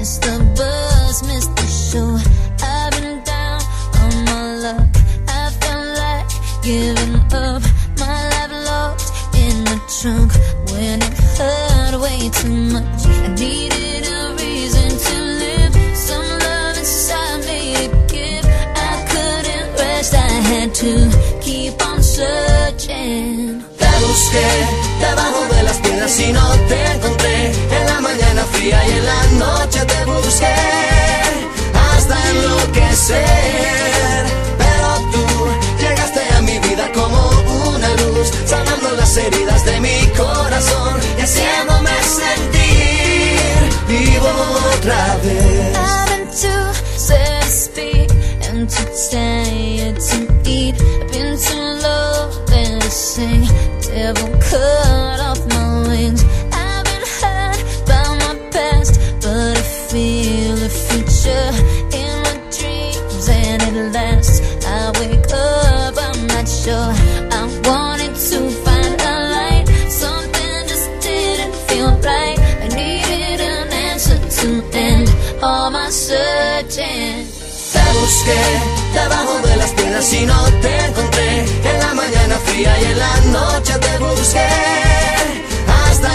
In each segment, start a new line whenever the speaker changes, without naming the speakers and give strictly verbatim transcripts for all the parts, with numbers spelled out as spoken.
Missed the bus, missed the show. I've been down on my luck. I felt like giving up. My life locked in the trunk when it hurt way too much. I needed a reason to live, some love inside me to give. I couldn't rest, I had to keep on searching.
Te busqué debajo de las piedras y no te encontré. En la mañana fría y en la noche te busqué hasta enloquecer. Pero tú llegaste a mi vida como una luz, sanando las heridas de mi corazón y haciéndome sentir vivo otra vez.
I've been too sad to speak and too tired to eat. I've been too low than to sing. Devil cut off my wings. I've been hurt by my past, but I feel the future in my dreams, and at last I wake up. I'm not sure. I wanted to find a light. Something just didn't feel right. I needed an answer to end all my searching.
Te busqué debajo de las piedras y no te encontré. En la mañana fría y en la noche te busqué hasta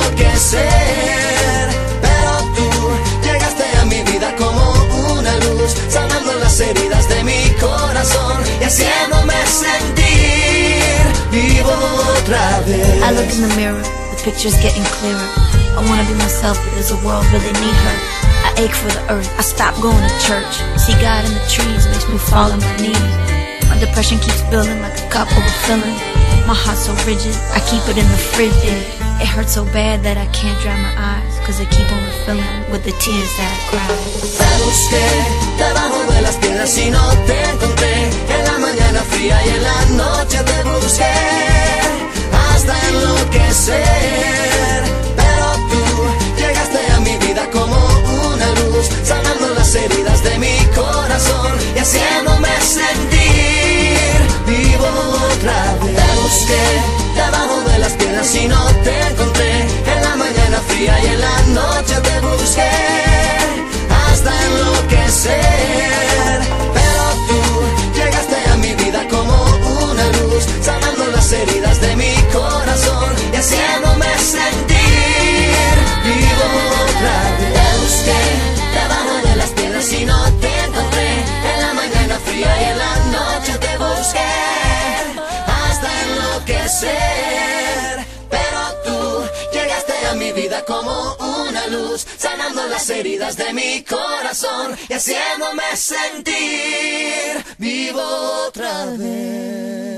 enloquecer. Pero tú llegaste a mi vida como una luz, sanando las heridas de mi corazón y haciéndome sentir vivo otra vez.
I look in the mirror, the picture's getting clearer. I wanna be myself, but does the world really need her? I ache for the earth, I stopped going to church. See God in the trees makes me fall on my knees. My depression keeps building like a cup overfilling. My heart's so rigid, I keep it in the fridge. It hurts so bad that I can't dry my eyes, cause I keep on refilling with the tears that I cry.
Te busqué debajo de las piedras y no te encontré. En la mañana fría y en la noche te busqué hasta enloquecer. Pero tú llegaste a mi vida como una luz, sanando las heridas de mi corazón y haciéndome sentir vivo otra vez. Te busqué debajo de las piedras y no te encontré. En la mañana fría y en la noche te busqué hasta enloquecer. Pero tú llegaste a mi vida como una luz, sanando las heridas de mi corazón y haciéndome sentir vivo otra vez. Te busqué debajo de las piedras y no te encontré. En la mañana fría y en la noche te busqué hasta enloquecer. Pero tú llegaste a mi vida como una luz, sanando las heridas de mi corazón y haciéndome sentir vivo otra vez.